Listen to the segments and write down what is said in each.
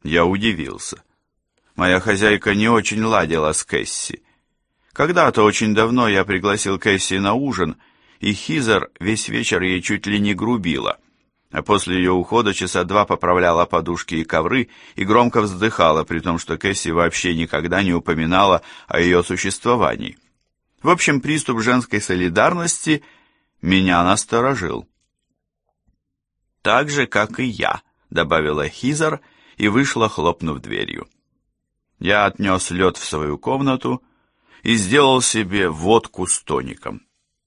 Я удивился. Моя хозяйка не очень ладила с Кэсси. Когда-то очень давно я пригласил Кэсси на ужин, и Хизер весь вечер ей чуть ли не грубила, а после ее ухода часа два поправляла подушки и ковры и громко вздыхала, при том, что Кэсси вообще никогда не упоминала о ее существовании. В общем, приступ женской солидарности меня насторожил. «Так же, как и я», — добавила Хизер и вышла, хлопнув дверью. Я отнес лед в свою комнату и сделал себе водку с тоником.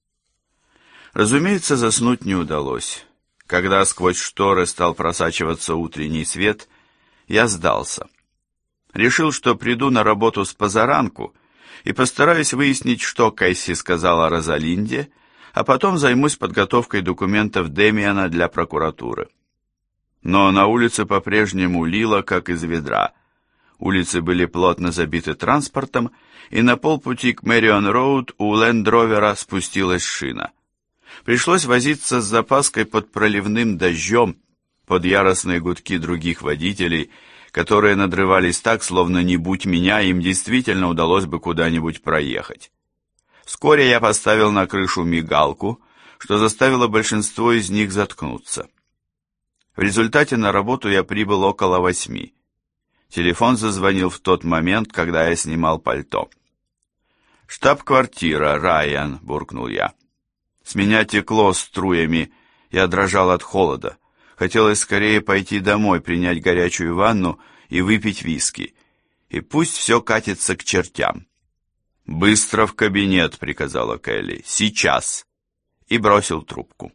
Разумеется, заснуть не удалось. Когда сквозь шторы стал просачиваться утренний свет, я сдался. Решил, что приду на работу с позаранку и постараюсь выяснить, что Кэсси сказала Розалинде, а потом займусь подготовкой документов Демиана для прокуратуры. Но на улице по-прежнему лило, как из ведра. Улицы были плотно забиты транспортом, и на полпути к Мэрион-Роуд у Лэнд-Ровера спустилась шина. Пришлось возиться с запаской под проливным дождем, под яростные гудки других водителей, которые надрывались так, словно не будь меня, им действительно удалось бы куда-нибудь проехать. Вскоре я поставил на крышу мигалку, что заставило большинство из них заткнуться. В результате на работу я прибыл около 8. Телефон зазвонил в тот момент, когда я снимал пальто. «Штаб-квартира, Райан», — буркнул я. С меня текло струями, я дрожал от холода. Хотелось скорее пойти домой, принять горячую ванну и выпить виски. И пусть все катится к чертям. «Быстро в кабинет», — приказала Келли. «Сейчас!» И бросил трубку.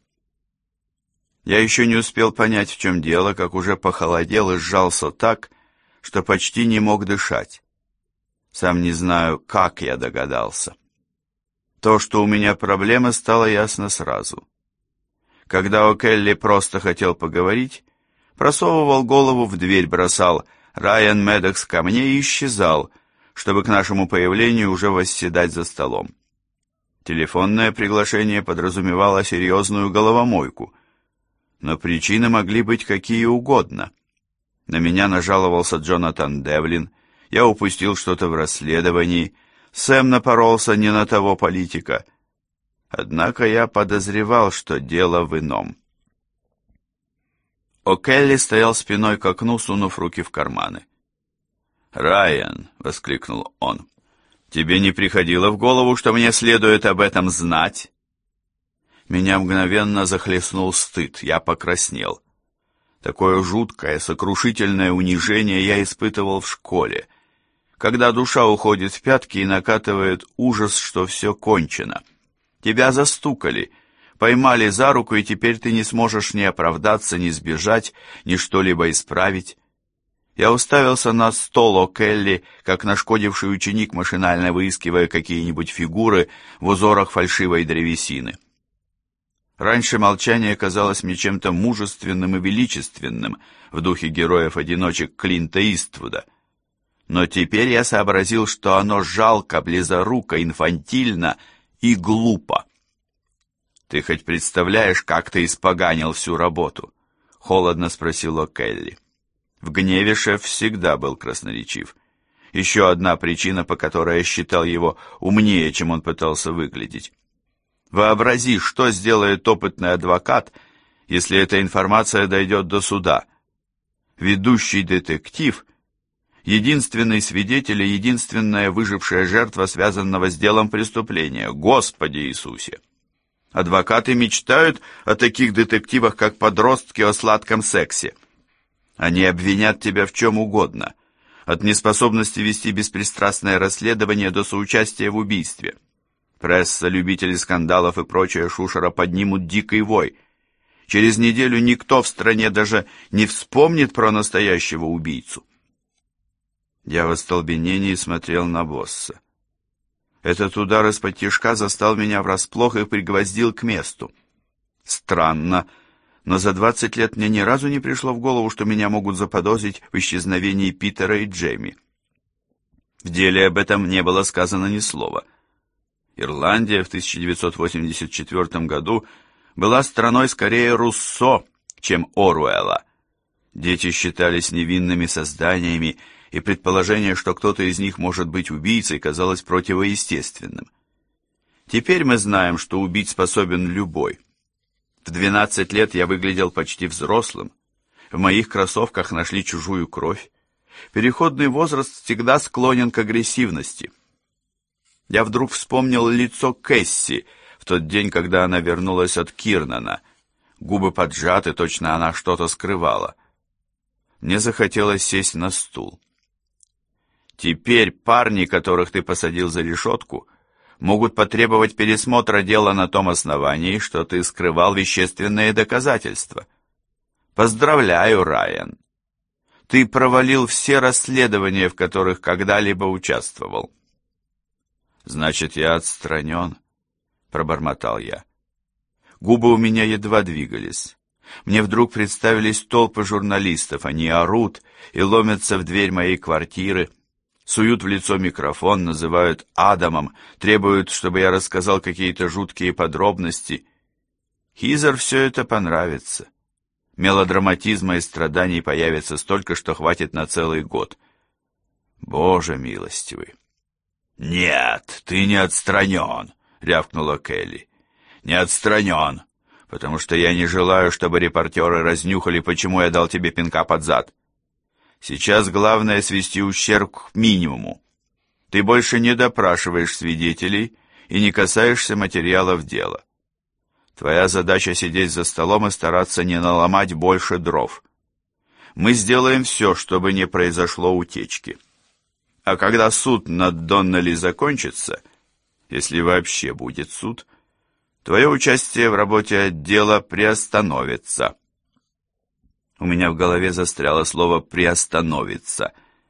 Я еще не успел понять, в чем дело, как уже похолодел и сжался так, что почти не мог дышать. Сам не знаю, как я догадался. То, что у меня проблема, стало ясно сразу. Когда О'Келли просто хотел поговорить, просовывал голову в дверь, бросал «Райан Медокс ко мне» и исчезал, чтобы к нашему появлению уже восседать за столом. Телефонное приглашение подразумевало серьезную головомойку, но причины могли быть какие угодно. На меня нажаловался Джонатан Девлин, я упустил что-то в расследовании, Сэм напоролся не на того политика. Однако я подозревал, что дело в ином. О'Келли стоял спиной к окну, сунув руки в карманы. «Райан», — воскликнул он, — «тебе не приходило в голову, что мне следует об этом знать?» Меня мгновенно захлестнул стыд, я покраснел. Такое жуткое, сокрушительное унижение я испытывал в школе, когда душа уходит в пятки и накатывает ужас, что все кончено. Тебя застукали, поймали за руку, и теперь ты не сможешь ни оправдаться, ни сбежать, ни что-либо исправить. Я уставился на стол О'Келли, как нашкодивший ученик, машинально выискивая какие-нибудь фигуры в узорах фальшивой древесины. Раньше молчание казалось мне чем-то мужественным и величественным в духе героев-одиночек Клинта Иствуда. Но теперь я сообразил, что оно жалко, близоруко, инфантильно и глупо. «Ты хоть представляешь, как ты испоганил всю работу?» — холодно спросил О'Келли. В гневе шеф всегда был красноречив. Еще одна причина, по которой я считал его умнее, чем он пытался выглядеть. Вообрази, что сделает опытный адвокат, если эта информация дойдет до суда. Ведущий детектив — единственный свидетель и единственная выжившая жертва связанного с делом преступления. Господи Иисусе! Адвокаты мечтают о таких детективах, как подростки о сладком сексе. Они обвинят тебя в чем угодно, от неспособности вести беспристрастное расследование до соучастия в убийстве. Пресса, любители скандалов и прочая шушера поднимут дикий вой. Через неделю никто в стране даже не вспомнит про настоящего убийцу. Я в остолбенении смотрел на босса. Этот удар из-под тишка застал меня врасплох и пригвоздил к месту. Странно, но за 20 лет мне ни разу не пришло в голову, что меня могут заподозрить в исчезновении Питера и Джейми. В деле об этом не было сказано ни слова. Ирландия в 1984 году была страной скорее Руссо, чем Оруэлла. Дети считались невинными созданиями, и предположение, что кто-то из них может быть убийцей, казалось противоестественным. Теперь мы знаем, что убить способен любой. В 12 лет я выглядел почти взрослым. В моих кроссовках нашли чужую кровь. Переходный возраст всегда склонен к агрессивности. Я вдруг вспомнил лицо Кэсси в тот день, когда она вернулась от Кирнана. Губы поджаты, точно она что-то скрывала. Мне захотелось сесть на стул. Теперь парни, которых ты посадил за решетку, могут потребовать пересмотра дела на том основании, что ты скрывал вещественные доказательства. Поздравляю, Райан. Ты провалил все расследования, в которых когда-либо участвовал. Значит, я отстранен, пробормотал я. Губы у меня едва двигались. Мне вдруг представились толпы журналистов. Они орут и ломятся в дверь моей квартиры, суют в лицо микрофон, называют Адамом, требуют, чтобы я рассказал какие-то жуткие подробности. Хизер все это понравится. Мелодраматизма и страданий появится столько, что хватит на целый год. Боже милостивый. «Нет, ты не отстранен», — рявкнула Келли. «Не отстранен, потому что я не желаю, чтобы репортеры разнюхали, почему я дал тебе пинка под зад. Сейчас главное свести ущерб к минимуму. Ты больше не допрашиваешь свидетелей и не касаешься материалов дела. Твоя задача сидеть за столом и стараться не наломать больше дров. Мы сделаем все, чтобы не произошло утечки. А когда суд над Доннелли закончится, если вообще будет суд, твое участие в работе отдела приостановится». У меня в голове застряло слово «приостановится».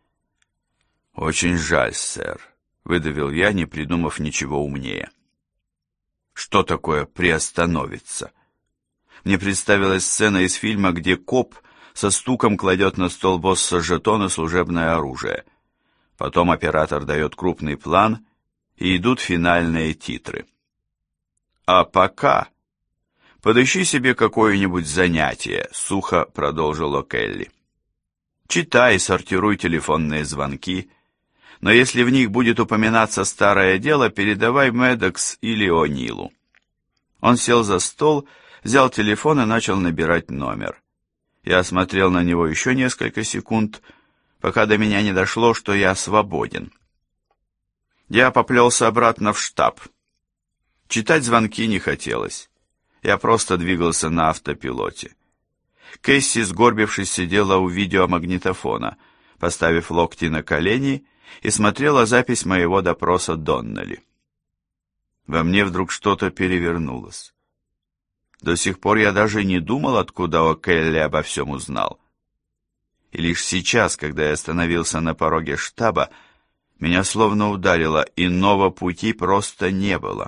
«Очень жаль, сэр», — выдавил я, не придумав ничего умнее. Что такое «приостановится»? Мне представилась сцена из фильма, где коп со стуком кладет на стол босса жетон и служебное оружие. Потом оператор дает крупный план, и идут финальные титры. А пока... «Подыщи себе какое-нибудь занятие», — сухо продолжила Келли. «Читай и сортируй телефонные звонки, но если в них будет упоминаться старое дело, передавай Медокс или О'Нилу». Он сел за стол, взял телефон и начал набирать номер. Я смотрел на него еще несколько секунд, пока до меня не дошло, что я свободен. Я поплелся обратно в штаб. Читать звонки не хотелось. Я просто двигался на автопилоте. Кэсси, сгорбившись, сидела у видеомагнитофона, поставив локти на колени, и смотрела запись моего допроса Доннелли. Во мне вдруг что-то перевернулось. До сих пор я даже не думал, откуда О'Келли обо всем узнал. И лишь сейчас, когда я остановился на пороге штаба, меня словно ударило, иного пути просто не было.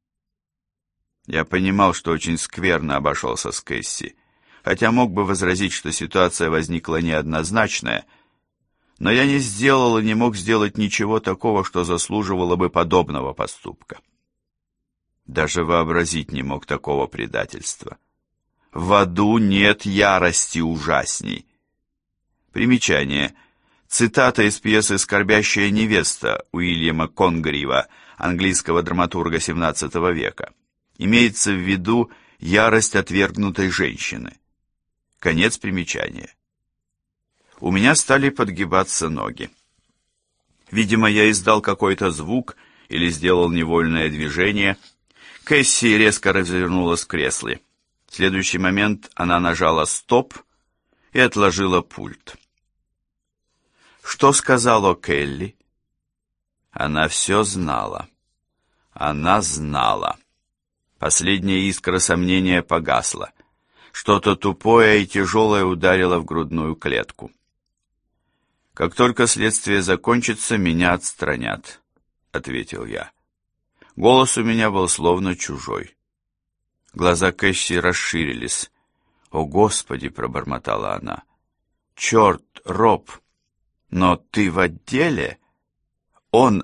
Я понимал, что очень скверно обошелся с Кэсси, хотя мог бы возразить, что ситуация возникла неоднозначная, но я не сделал и не мог сделать ничего такого, что заслуживало бы подобного поступка. Даже вообразить не мог такого предательства. В аду нет ярости ужасней. Примечание. Цитата из пьесы «Скорбящая невеста» Уильяма Конгрива, английского драматурга XVII века. Имеется в виду ярость отвергнутой женщины. Конец примечания. У меня стали подгибаться ноги. Видимо, я издал какой-то звук или сделал невольное движение. Кэсси резко развернулась в кресле. В следующий момент она нажала «стоп» и отложила пульт. Что сказала Келли? Она все знала. Она знала. Последняя искра сомнения погасла. Что-то тупое и тяжелое ударило в грудную клетку. «Как только следствие закончится, меня отстранят», — ответил я. Голос у меня был словно чужой. Глаза Кэсси расширились. «О, Господи!» — пробормотала она. «Черт, Роб! Но ты в отделе? Он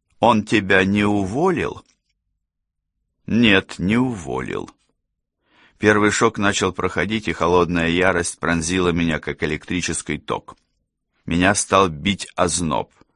тебя не уволил?» «Нет, не уволил». Первый шок начал проходить, и холодная ярость пронзила меня, как электрический ток. Меня стал бить озноб.